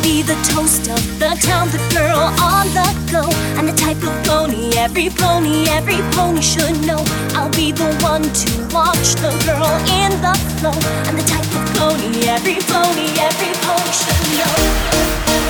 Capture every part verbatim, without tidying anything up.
be the toast of the town, the girl on the go. I'm the type of pony every pony, every pony should know. I'll be the one to watch the girl in the flow. I'm the type of pony every pony, every pony should know.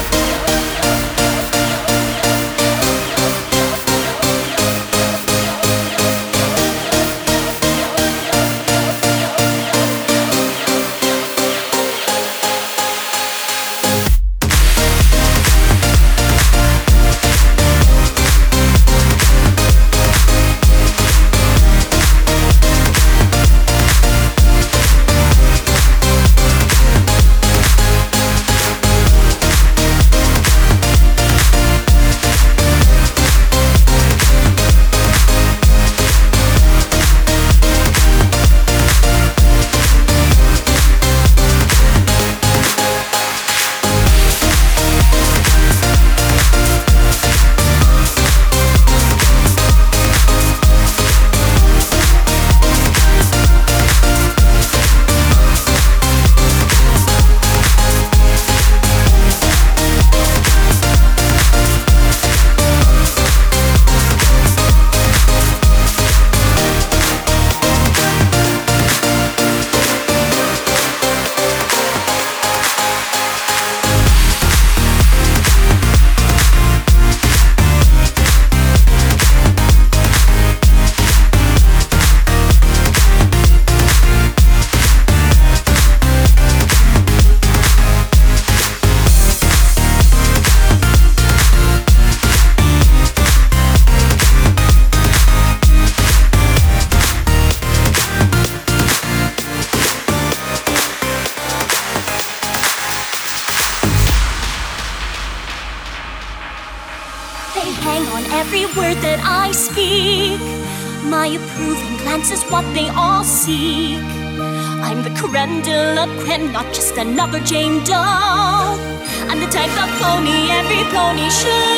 They hang on every word that I speak. My approving glance is what they all seek. I'm the creme de la creme, not just another Jane Doe. I'm the type of pony every pony should